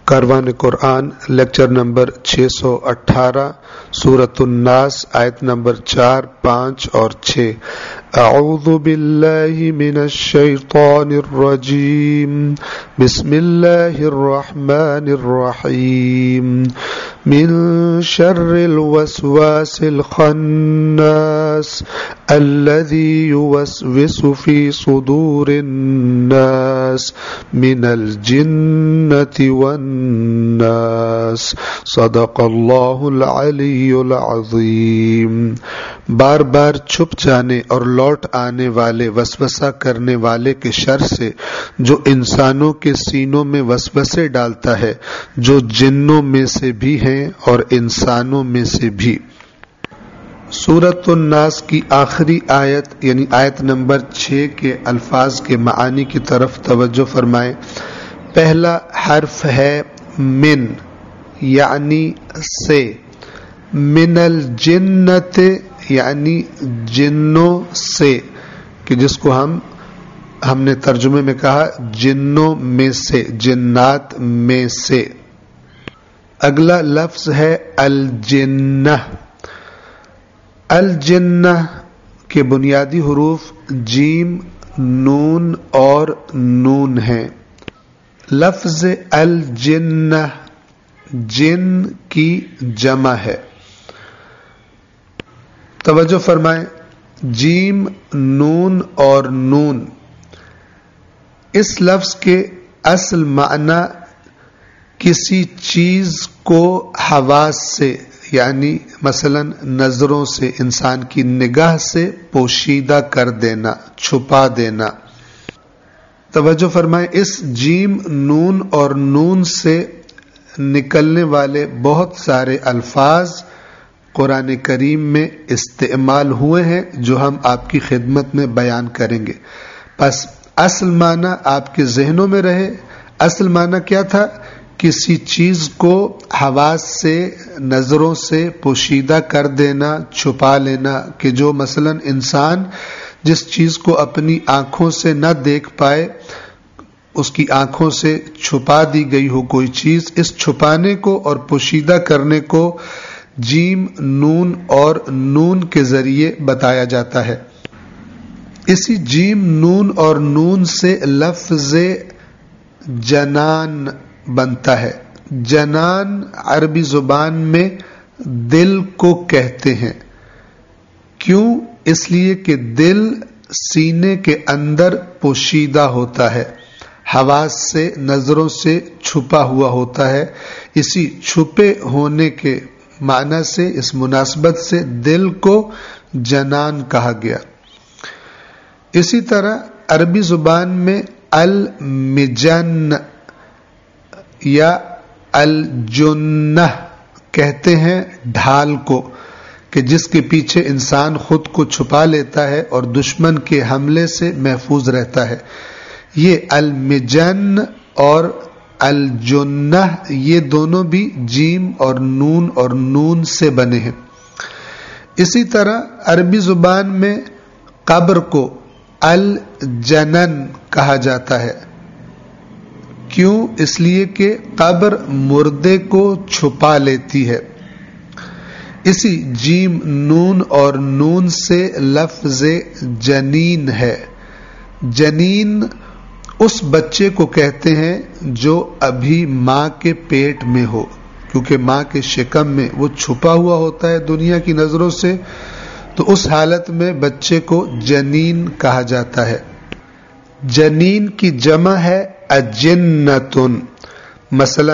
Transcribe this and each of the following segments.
کاروان قرآن lecture number 618 سورۃ الناس آیت نمبر 4, 5 اور 6. اعوذ باللہ من الشیطان الرجیم بسم اللہ الرحمن الرحیم من شر الوسواس الخناس الذي يوسوس في صدور الناس من الجنة والناس صدق اللہ العلی العظیم. بار بار چھپ جانے اور لوٹ آنے والے وسوسہ کرنے والے کے شر سے جو انسانوں کے سینوں میں وسوسے ڈالتا ہے، جو جنوں میں سے بھی ہیں اور انسانوں میں سے بھی. سورۃ الناس کی آخری آیت یعنی آیت نمبر 6 کے الفاظ کے معانی کی طرف توجہ فرمائیں. پہلا حرف ہے من یعنی سے، من الجنت یعنی جنوں سے، کہ جس کو ہم نے ترجمے میں کہا جنوں میں سے، جنات میں سے. اگلا لفظ ہے الجنہ. الجنہ کے بنیادی حروف جیم، نون اور نون ہیں. لفظ الجنہ جن کی جمع ہے. توجہ فرمائیں، جیم، نون اور نون اس لفظ کے اصل معنی کسی چیز کو حواس سے یعنی مثلا نظروں سے، انسان کی نگاہ سے پوشیدہ کر دینا، چھپا دینا. توجہ فرمائیں، اس جیم، نون اور نون سے نکلنے والے بہت سارے الفاظ قرآن کریم میں استعمال ہوئے ہیں جو ہم آپ کی خدمت میں بیان کریں گے. پس اصل معنی آپ کے ذہنوں میں رہے. اصل معنی کیا تھا؟ کسی چیز کو حواس سے، نظروں سے پوشیدہ کر دینا، چھپا لینا، کہ جو مثلا انسان جس چیز کو اپنی آنکھوں سے نہ دیکھ پائے، اس کی آنکھوں سے چھپا دی گئی ہو کوئی چیز، اس چھپانے کو اور پوشیدہ کرنے کو جیم، نون اور نون کے ذریعے بتایا جاتا ہے. اسی جیم، نون اور نون سے لفظ جنان بنتا ہے. جنان عربی زبان میں دل کو کہتے ہیں. کیوں؟ اس لیے کہ دل سینے کے اندر پوشیدہ ہوتا ہے، حواس سے، نظروں سے چھپا ہوا ہوتا ہے. اسی چھپے ہونے کے معنی سے، اس مناسبت سے دل کو جنان کہا گیا. اسی طرح عربی زبان میں المجن یا الجنہ کہتے ہیں ڈھال کو، کہ جس کے پیچھے انسان خود کو چھپا لیتا ہے اور دشمن کے حملے سے محفوظ رہتا ہے. یہ المجن اور الجنہ یہ دونوں بھی جیم اور نون سے بنے ہیں. اسی طرح عربی زبان میں قبر کو الجنن کہا جاتا ہے. کیوں؟ اس لیے کہ قبر مردے کو چھپا لیتی ہے. اسی جیم، نون اور نون سے لفظ جنین ہے. جنین اس بچے کو کہتے ہیں جو ابھی ماں کے پیٹ میں ہو، کیونکہ ماں کے شکم میں وہ چھپا ہوا ہوتا ہے دنیا کی نظروں سے، تو اس حالت میں بچے کو جنین کہا جاتا ہے. جنین کی جمع ہے اجنتن. مثلا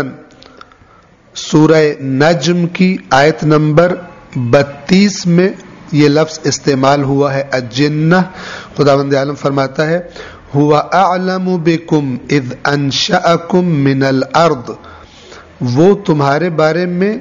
سورہ نجم کی آیت نمبر 32 میں یہ لفظ استعمال ہوا ہے اجنہ. خداوند عالم فرماتا ہے هو اعلم بكم اذ انشأكم من الارض. وہ تمہارے بارے میں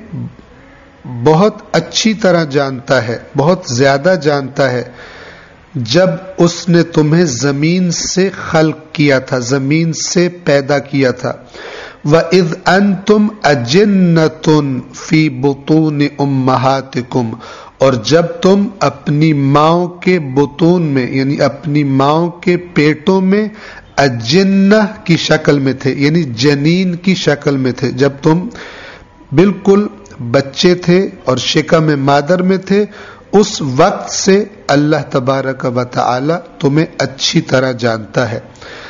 بہت اچھی طرح جانتا ہے، بہت زیادہ جانتا ہے، جب اس نے تمہیں زمین سے خلق کیا تھا، زمین سے پیدا کیا تھا. وَإِذْ أَنْتُمْ أَجِنَّةٌ فِي بُطُونِ أُمَّهَاتِكُمْ، اور جب تم اپنی ماؤں کے بطون میں یعنی اپنی ماؤں کے پیٹوں میں اجنہ کی شکل میں تھے، یعنی جنین کی شکل میں تھے، جب تم بالکل بچے تھے اور شکم مادر میں تھے، اس وقت سے اللہ تبارک و تعالی تمہیں اچھی طرح جانتا ہے۔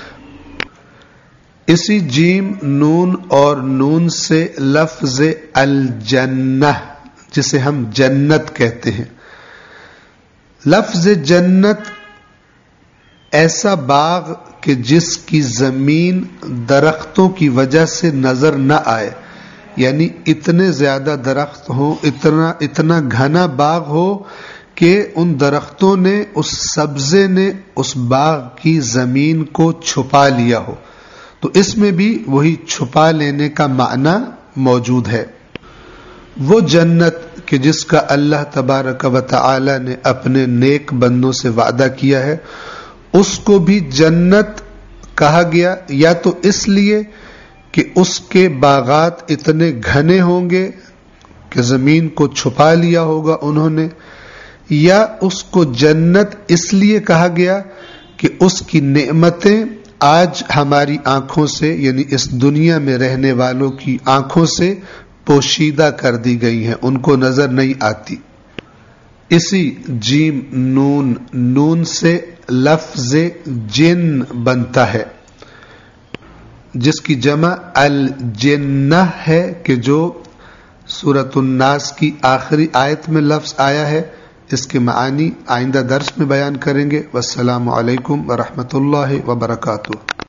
اسی جیم نون اور نون سے لفظ الجنہ جسے ہم جنت کہتے ہیں، لفظ جنت ایسا باغ کہ جس کی زمین درختوں کی وجہ سے نظر نہ آئے، یعنی اتنے زیادہ درخت ہوں، اتنا گھنا باغ ہو کہ ان درختوں نے، اس سبزے نے اس باغ کی زمین کو چھپا لیا ہو، تو اس میں بھی وہی چھپا لینے کا معنی موجود ہے۔ وہ جنت کہ جس کا اللہ تبارک و تعالی نے اپنے نیک بندوں سے وعدہ کیا ہے، اس کو بھی جنت کہا گیا، یا تو اس لیے کہ اس کے باغات اتنے گھنے ہوں گے کہ زمین کو چھپا لیا ہوگا انہوں نے، یا اس کو جنت اس لیے کہا گیا کہ اس کی نعمتیں آج ہماری آنکھوں سے، یعنی اس دنیا میں رہنے والوں کی آنکھوں سے پوشیدہ کر دی گئی ہیں، ان کو نظر نہیں آتی۔ اسی جیم نون نون سے لفظ جن بنتا ہے، جس کی جمع الجنہ ہے، کہ جو سورۃ الناس کی آخری آیت میں لفظ آیا ہے۔ اس کے معانی آئندہ درس میں بیان کریں گے۔ والسلام علیکم ورحمۃ اللہ وبرکاتہ۔